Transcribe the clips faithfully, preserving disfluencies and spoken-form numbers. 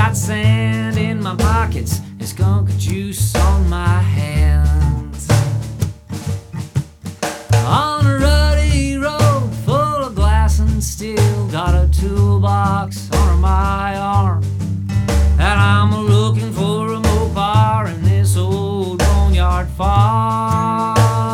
got sand in my pockets and skunk juice on my hands. On a ruddy road full of glass and steel, got a toolbox under my arm, and I'm looking for a Mopar in this old boneyard farm.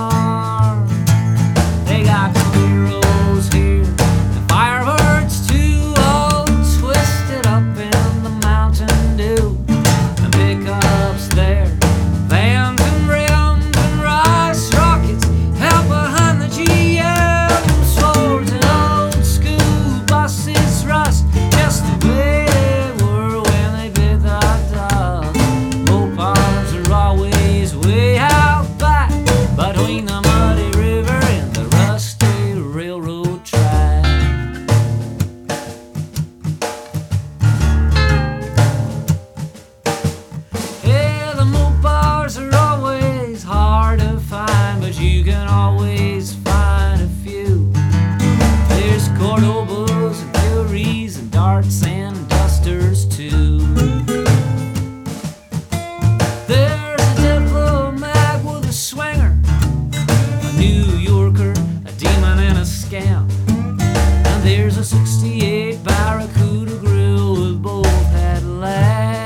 They got squirrels here and firebirds too, all twisted up in the Mountain Dew, and pickups there, vans and rims and rice rockets out behind the G M, swords and old school buses rust just the way they were when they bit the dust. Mopars are always way out back between the muddy river and the rusty railroad track. Yeah, the Mopars are always hard to find, but you can always find a few. There's Cordobas and Furies and Darts and Dusters too. There's a diplomat with a swinger, a New Yorker, a demon and a scamp, and there's a sixty-eight Barracuda grill with both headlamps.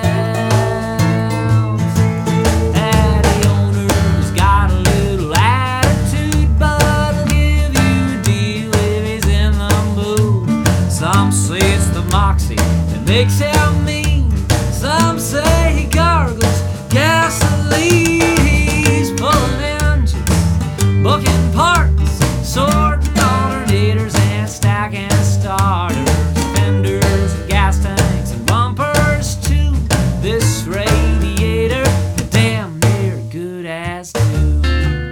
Daddy owner's got a little attitude, but he'll give you a deal if he's in the mood. Some say it's the moxie that makes him mean, some say he gargles gasoline. He's pulling engines, booking parts, sorting alternators and stacking starters, fenders and gas tanks and bumpers too. This radiator damn near good as new.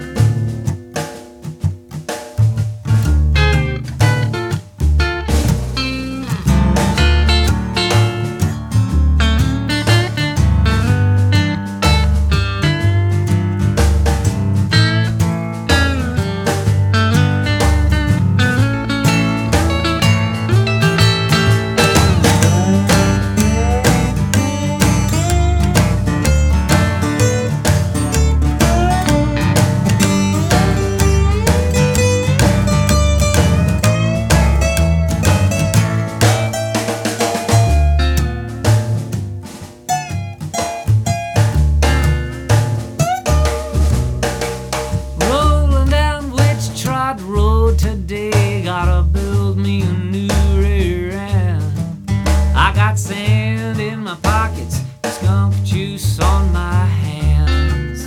Rolling down Witch Trot Road today, gotta build me a new rear end. I got sand in my pockets, skunk juice on my hands.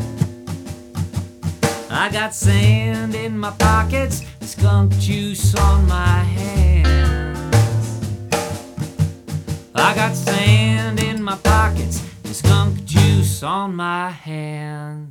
I got sand in my pockets, skunk juice on my hands. I got sand in my pockets and skunk juice on my hands.